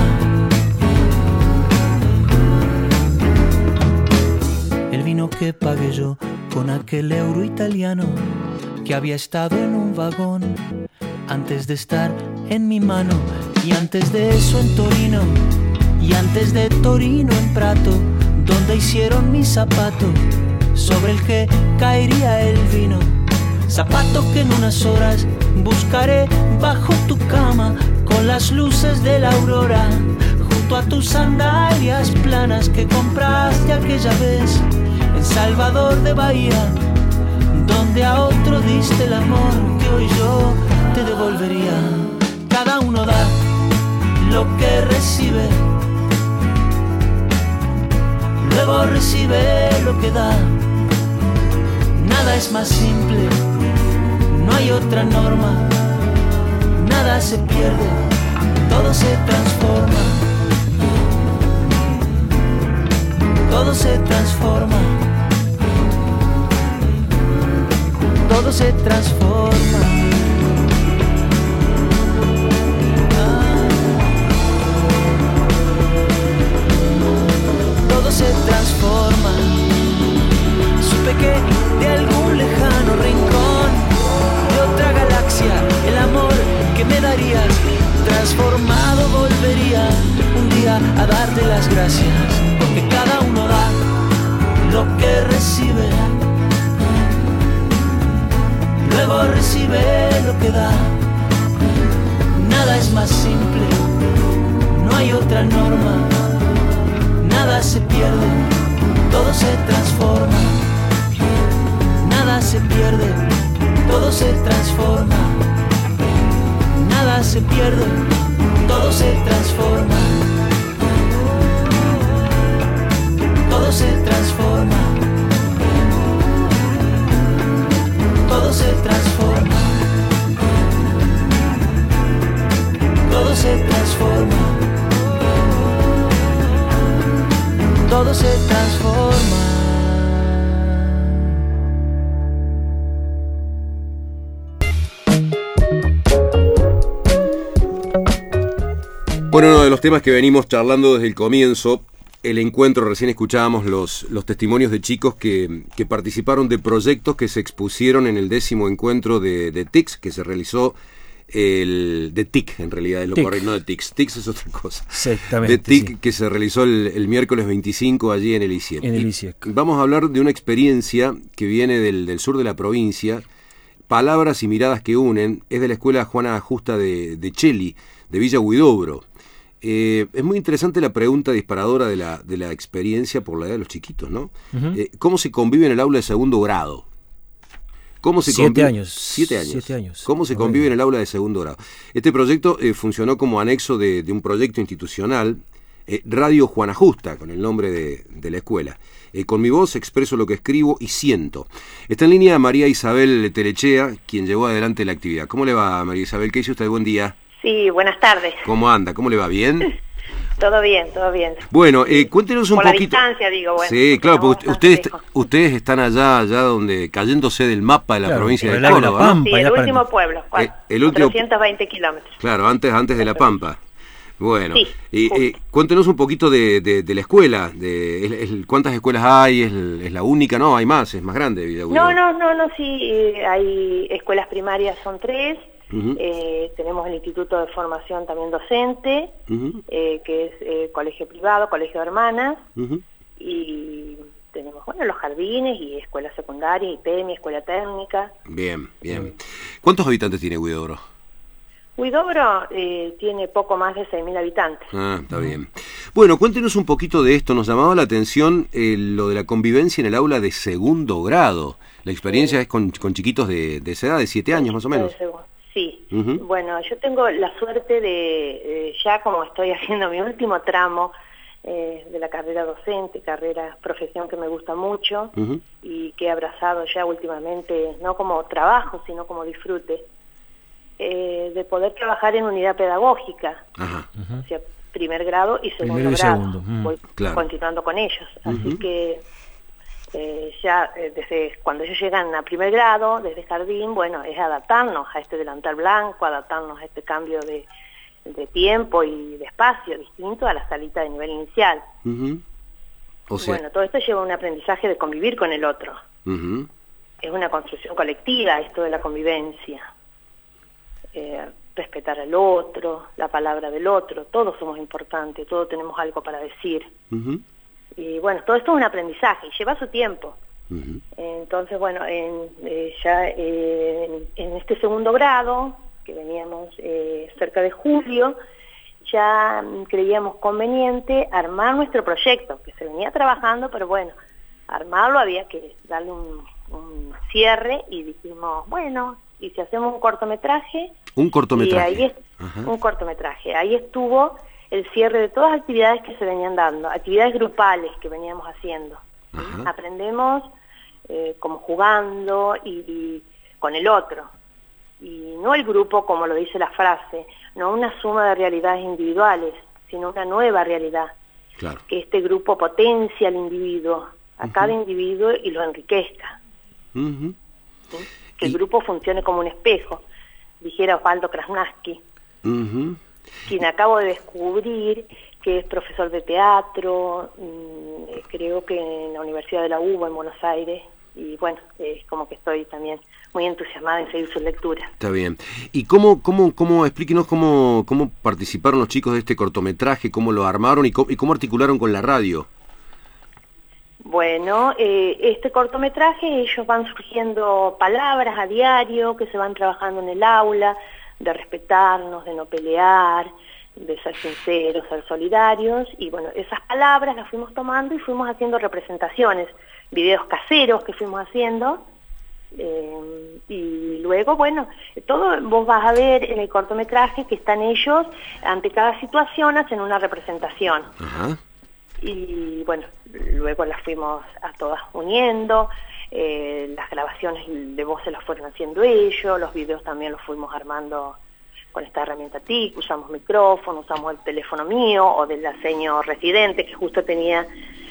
El vino que pagué yo con aquel euro italiano que había estado en un vagón antes de estar en mi mano, y antes de eso en Torino, y antes de Torino en Prato, donde hicieron mi zapato sobre el que caería el vino. Zapato que en unas horas buscaré bajo tu cama con las luces de la aurora, junto a tus sandalias planas que compraste aquella vez en Salvador de Bahía, donde a otro diste el amor que hoy yo te devolvería. Cada uno da lo que recibe, luego recibe lo que da. Nada es más simple, no hay otra norma. Nada se pierde, todo se transforma. Todo se transforma. Todo se transforma. Todo se transforma. Supe que de algún lejano rincón de otra galaxia el amor que me darías transformado volvería un día a darte las gracias, porque cada uno da lo que recibe, luego recibe lo que da. Nada es más simple, no hay otra norma. Nada se pierde, todo se transforma. Nada se pierde, todo se transforma. Nada se pierde, todo se transforma. Todo se transforma. Todo se transforma. Todo se transforma. Todo se transforma. Bueno, uno de los temas que venimos charlando desde el comienzo, el encuentro, recién escuchábamos los testimonios de chicos que participaron de proyectos que se expusieron en el 10º encuentro de TICS, que se realizó, de TIC en realidad es lo correcto, no de TICS, TICS es otra cosa. Exactamente. De TIC, sí. que se realizó el miércoles 25 allí en el ICIEC. En el ICIEC. Vamos a hablar de una experiencia que viene del sur de la provincia, Palabras y miradas que unen, es de la escuela Juana Justa de Cheli, de Villa Huidobro. Es muy interesante la pregunta disparadora de la experiencia por la edad de los chiquitos, ¿no? Uh-huh. ¿Cómo se convive en el aula de segundo grado? ¿Cómo se 7 años. 7 años. 7 años. ¿Cómo se convive en el aula de segundo grado? Este proyecto funcionó como anexo de un proyecto institucional, Radio Juana Justa, con el nombre de la escuela. Con mi voz expreso lo que escribo y siento. Está en línea María Isabel Telechea, quien llevó adelante la actividad. ¿Cómo le va, María Isabel? ¿Qué dice usted? Buen día. Sí, buenas tardes. ¿Cómo anda? ¿Cómo le va? ¿Bien? Todo bien, todo bien. Bueno, cuéntenos un por poquito. La distancia, digo, bueno. Sí, claro, porque ustedes están allá donde, cayéndose del mapa de la provincia de Córdoba, ¿no? Sí, el último pueblo, el último, 420 kilómetros. Claro, antes de La Pampa. Bueno, sí, y cuéntenos un poquito de la escuela, ¿cuántas escuelas hay? ¿Es la única? No, hay más, es más grande. No, sí, hay escuelas primarias, son 3. Tenemos el Instituto de Formación también docente, que es colegio privado, colegio de hermanas, y tenemos los jardines y escuelas secundarias, IPEMI, escuela técnica. Bien. ¿Cuántos habitantes tiene Huidobro? Huidobro tiene poco más de 6.000 habitantes. Está bien. Bueno, cuéntenos un poquito de esto. Nos llamaba la atención lo de la convivencia en el aula de segundo grado. La experiencia es con chiquitos de esa edad, de 7 años más o menos. Sí, bueno, yo tengo la suerte de, ya como estoy haciendo mi último tramo de la carrera docente, profesión que me gusta mucho y que he abrazado ya últimamente, no como trabajo, sino como disfrute, de poder trabajar en unidad pedagógica, o sea, primer grado y segundo grado. Voy continuando con ellos, así que ya desde cuando ellos llegan a primer grado, desde jardín, bueno, es adaptarnos a este delantal blanco, adaptarnos a este cambio de tiempo y de espacio distinto a la salita de nivel inicial. O sea... Bueno, todo esto lleva un aprendizaje de convivir con el otro. Es una construcción colectiva esto de la convivencia. Respetar al otro, la palabra del otro, todos somos importantes, todos tenemos algo para decir. Y bueno, todo esto es un aprendizaje y lleva su tiempo. Entonces, bueno, ya en este segundo grado, que veníamos cerca de julio, ya creíamos conveniente armar nuestro proyecto, que se venía trabajando, pero bueno, armarlo había que darle un cierre y dijimos, bueno, ¿y si hacemos un cortometraje? Un cortometraje. Y ahí un cortometraje. Ahí estuvo el cierre de todas las actividades que se venían dando, actividades grupales que veníamos haciendo. Aprendemos como jugando y con el otro. Y no el grupo, como lo dice la frase, no una suma de realidades individuales, sino una nueva realidad. Claro. Que este grupo potencia al individuo, a cada individuo y lo enriquezca. ¿Sí? Que el grupo funcione como un espejo, dijera Osvaldo Krasnaski, quien acabo de descubrir que es profesor de teatro, creo que en la Universidad de la UBA en Buenos Aires, y bueno, es como que estoy también muy entusiasmada en seguir sus lecturas. Está bien. ¿Y cómo explíquenos cómo participaron los chicos de este cortometraje, cómo lo armaron y cómo articularon con la radio? Bueno, este cortometraje, ellos van surgiendo palabras a diario que se van trabajando en el aula, de respetarnos, de no pelear, de ser sinceros, ser solidarios, y bueno, esas palabras las fuimos tomando y fuimos haciendo representaciones, videos caseros que fuimos haciendo, y luego, bueno, todo vos vas a ver en el cortometraje que están ellos, ante cada situación hacen una representación. Y bueno, luego las fuimos a todas uniendo, las grabaciones de voz se las fueron haciendo ellos, los videos también los fuimos armando con esta herramienta TIC, usamos micrófono, usamos el teléfono mío o de la seño residente que justo tenía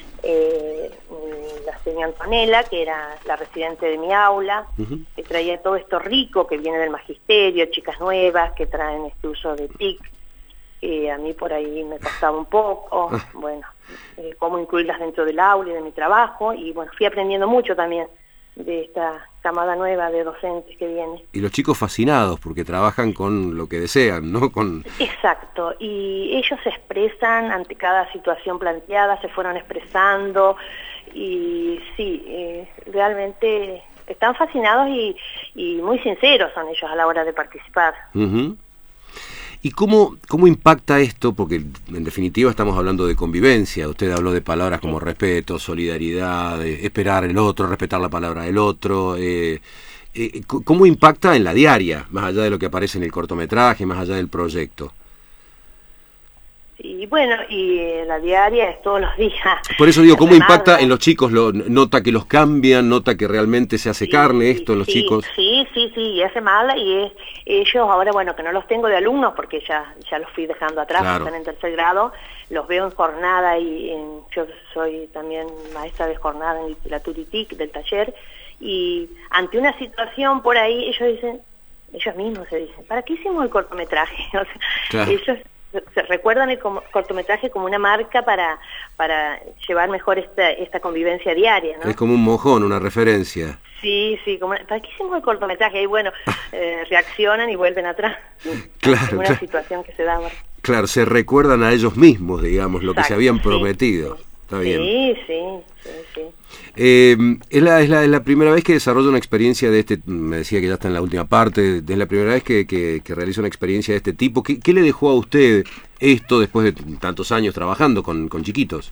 la señora Antonella, que era la residente de mi aula, que traía todo esto rico que viene del magisterio, chicas nuevas que traen este uso de TIC, a mí por ahí me costaba un poco, bueno, cómo incluirlas dentro del aula y de mi trabajo, y bueno, fui aprendiendo mucho también de esta camada nueva de docentes que viene. Y los chicos fascinados porque trabajan con lo que desean, ¿no? Exacto, y ellos se expresan ante cada situación planteada, se fueron expresando, y sí, realmente están fascinados y muy sinceros son ellos a la hora de participar. ¿Y cómo impacta esto? Porque en definitiva estamos hablando de convivencia. Usted habló de palabras como respeto, solidaridad, esperar el otro, respetar la palabra del otro. ¿Cómo impacta en la diaria, más allá de lo que aparece en el cortometraje, más allá del proyecto? Y bueno, y la diaria es todos los días. Por eso digo, ¿cómo impacta en los chicos? ¿Nota que los cambian? ¿Nota que realmente se hace carne esto en los chicos? Sí, y hace mal, y ellos ahora, bueno, que no los tengo de alumnos porque ya los fui dejando atrás, claro. Están en tercer grado, los veo en jornada yo soy también maestra de jornada en literatura y TIC del taller, y ante una situación por ahí ellos mismos se dicen, ¿para qué hicimos el cortometraje? O sea, claro. Ellos se recuerdan el cortometraje como una marca para llevar mejor esta convivencia diaria, ¿no? Es como un mojón, una referencia. Sí, ¿para qué hicimos el cortometraje? Y bueno, reaccionan y vuelven atrás. Claro, es una situación que se da ahora. Claro, se recuerdan a ellos mismos, digamos, lo que se habían prometido. Sí. Está bien. Sí. ¿Es la primera vez que desarrolla una experiencia de me decía que ya está en la última parte, es la primera vez que realiza una experiencia de este tipo? ¿Qué le dejó a usted esto después de tantos años trabajando con chiquitos?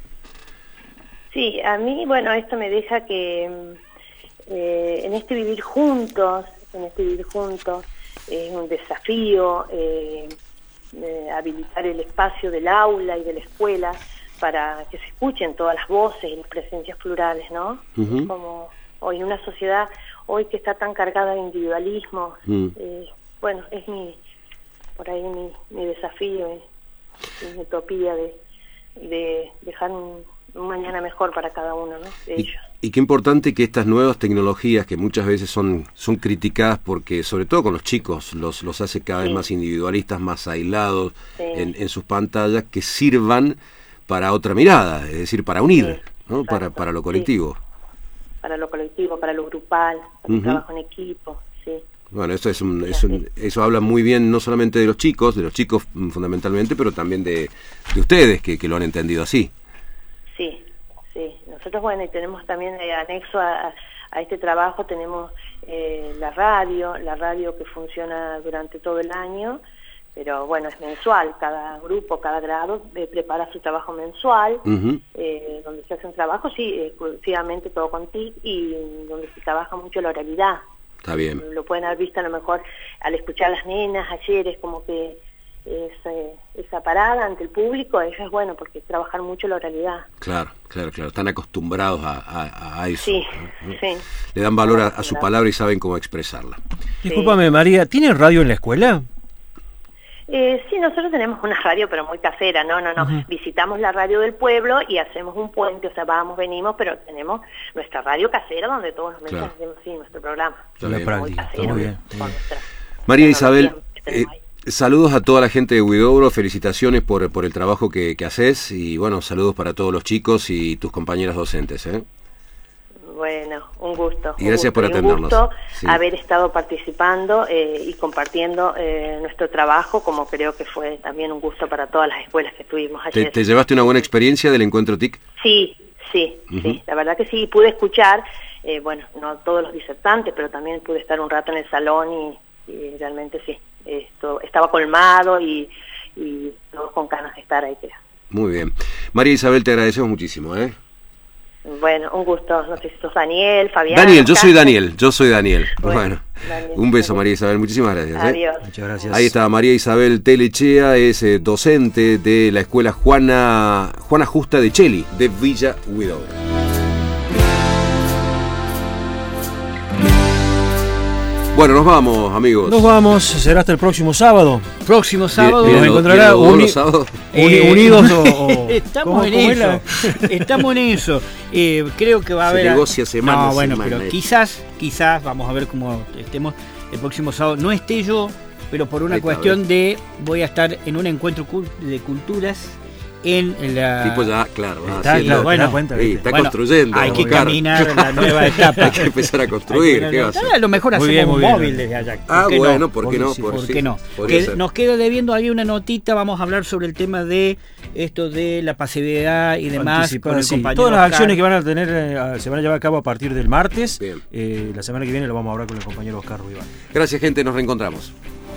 Sí, a mí, bueno, esto me deja que en este vivir juntos es un desafío habilitar el espacio del aula y de la escuela para que se escuchen todas las voces y las presencias plurales, ¿no? Uh-huh. Como hoy en una sociedad hoy que está tan cargada de individualismo, bueno, es por ahí mi desafío, mi utopía de dejar un mañana mejor para cada uno, ¿no? De ellos. Y qué importante que estas nuevas tecnologías, que muchas veces son criticadas porque, sobre todo con los chicos, los hace cada vez más individualistas, más aislados en sus pantallas, que sirvan para otra mirada, es decir, para unir, ¿no? Para lo colectivo. Sí. Para lo colectivo, para lo grupal, para el trabajo en equipo, sí. Bueno, eso habla muy bien no solamente de los chicos fundamentalmente, pero también de ustedes que lo han entendido así. Sí. Nosotros, bueno, y tenemos también anexo a este trabajo, tenemos la radio que funciona durante todo el año, pero bueno, es mensual, cada grupo, cada grado prepara su trabajo mensual, donde se hacen trabajos, exclusivamente todo con TIC, y donde se trabaja mucho la oralidad. Está bien. Lo pueden haber visto a lo mejor al escuchar a las nenas ayer, es como que esa parada ante el público, eso es bueno, porque trabajar mucho la oralidad. Claro, están acostumbrados a eso. Sí. Le dan valor a su palabra y saben cómo expresarla. Discúlpame, María, ¿tienen radio en la escuela? Sí, nosotros tenemos una radio, pero muy casera, no. Visitamos la radio del pueblo y hacemos un puente, o sea, venimos, pero tenemos nuestra radio casera donde todos los meses hacemos nuestro programa. La práctica, está muy bien. María Isabel, saludos a toda la gente de Huidobro, felicitaciones por el trabajo que haces, y bueno, saludos para todos los chicos y tus compañeras docentes, Bueno, un gusto. Y gracias por atendernos. Un gusto haber estado participando y compartiendo nuestro trabajo, como creo que fue también un gusto para todas las escuelas que estuvimos ayer. ¿Te llevaste una buena experiencia del encuentro TIC? Sí, la verdad que sí, pude escuchar, bueno, no todos los disertantes, pero también pude estar un rato en el salón y realmente sí, estaba colmado y todos con ganas de estar ahí. Muy bien. María Isabel, te agradecemos muchísimo, Bueno, un gusto. No sé si sos Daniel, Fabián. Daniel, yo soy Daniel. Bueno, Daniel, un beso, María Isabel, muchísimas gracias. Adiós. Muchas gracias. Ahí está María Isabel Telechea, es docente de la escuela Juana Justa de Cheli, de Villa Huidobro. Bueno, nos vamos, amigos. Nos vamos, será hasta el próximo sábado. Nos encontrará unidos o estamos en eso. Creo que va a haber. Se negocia semana. No, bueno, pero quizás vamos a ver cómo estemos el próximo sábado. No esté yo, pero por una cuestión de voy a estar en un encuentro de culturas. En la... Tipo ya, claro. Está construyendo. Hay que caminar la nueva etapa. Hay que empezar a construir. A lo mejor hacemos un móvil desde allá. ¿Por qué no? Nos queda debiendo ahí una notita. Vamos a hablar sobre el tema de esto de la pasividad y demás. Con el compañero todas las acciones que van a tener se van a llevar a cabo a partir del martes. La semana que viene lo vamos a hablar con el compañero Oscar Ruibal. Gracias, gente. Nos reencontramos.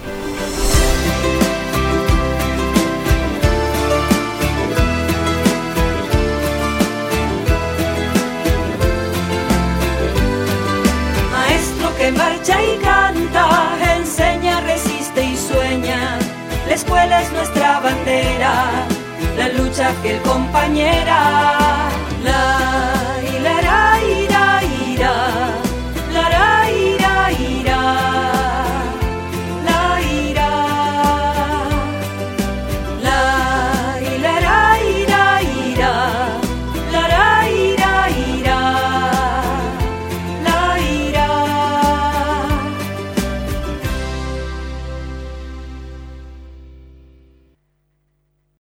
Que marcha y canta, enseña, resiste y sueña. La escuela es nuestra bandera, la lucha fiel compañera, la